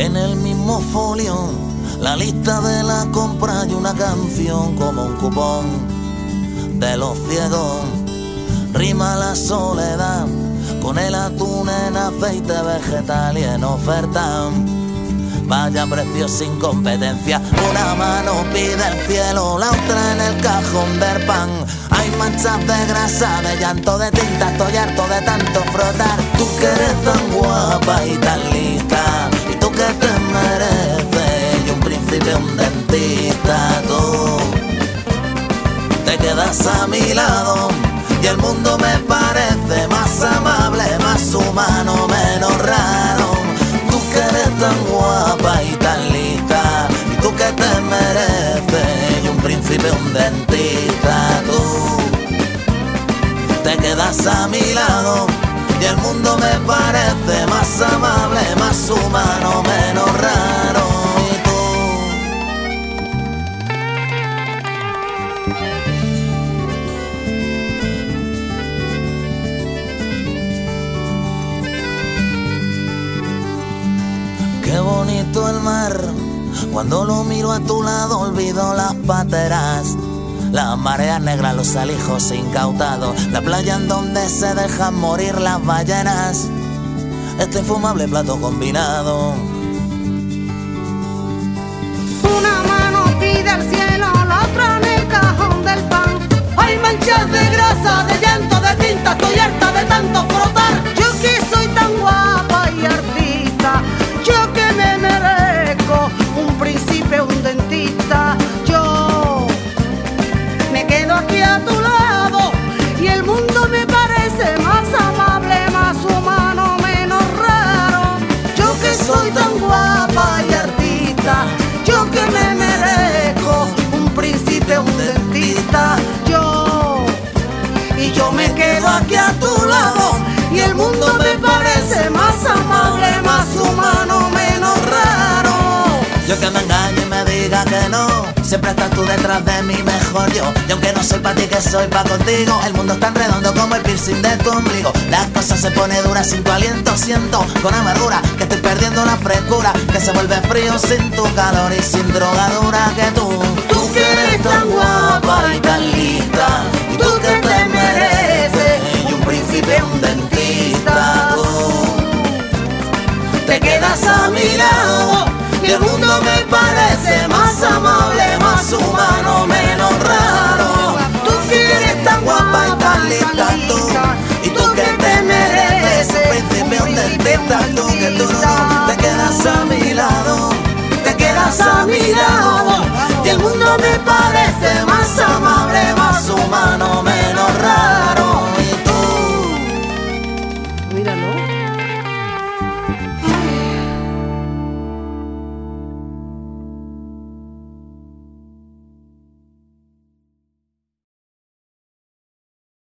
En el mismo folio, la lista de la compra y una canción como un cupón de los ciegos. Rima la soledad con el atún en aceite vegetal y en oferta. Vaya precio sin competencia. Una mano pide el cielo, la otra en el cajón del pan. Hay manchas de grasa, de llanto, de tinta. Estoy harto de tanto frotar. Tú que eres tan guapa y tan lista, y tú que te mereces, y un príncipe, un dentista. Tú te quedas a mi lado y el mundo me parece más amable, más humano, menos raro. Tú que eres tan guapa y tan lista, y tú que te mereces, y un príncipe, un dentista. Tú te quedas a mi lado y el mundo me parece más amable, más humano, menos raro. Y tú, qué bonito el mar, cuando lo miro a tu lado olvido las pateras, las mareas negras, los alijos incautados, la playa en donde se dejan morir las ballenas, este infumable plato combinado. Una mano pide al cielo, la otra en el cajón del pan. Hay manchas de grasa, de llanto, de tinta, estoy harta de tanto frotar. Yo que soy tan guapa y artista, yo que me merezco un príncipe, un dentista. Yo me quedo aquí a tu lado y el mundo me parece más amable, más humano, menos raro. Yo que soy tan guapa y artista, yo que me merezco un príncipe, un dentista. Yo me quedo aquí a tu lado y el mundo me parece más amable, más humano, menos raro. Yo que me engañe y me diga que no, siempre estás tú detrás de mi mejor yo. Y aunque no soy pa' ti, que soy pa' contigo, el mundo es tan redondo como el piercing de tu ombligo. Las cosas se pone duras sin tu aliento, siento con amargura que estoy perdiendo la frescura, que se vuelve frío sin tu calor y sin drogadura. Que tú que eres tan guapa y tan lista, y tú que te mereces, y un príncipe, un dentista. Tú te quedas a mi lado y el mundo me parece más amable, más humano, menos raro. Tú que eres tan guapa y tan lista, tú, y tú que te mereces, un príncipe, un dentista. Tú que tú no te quedas a mi lado, te quedas a mi lado, y el mundo me parece más amable, más humano,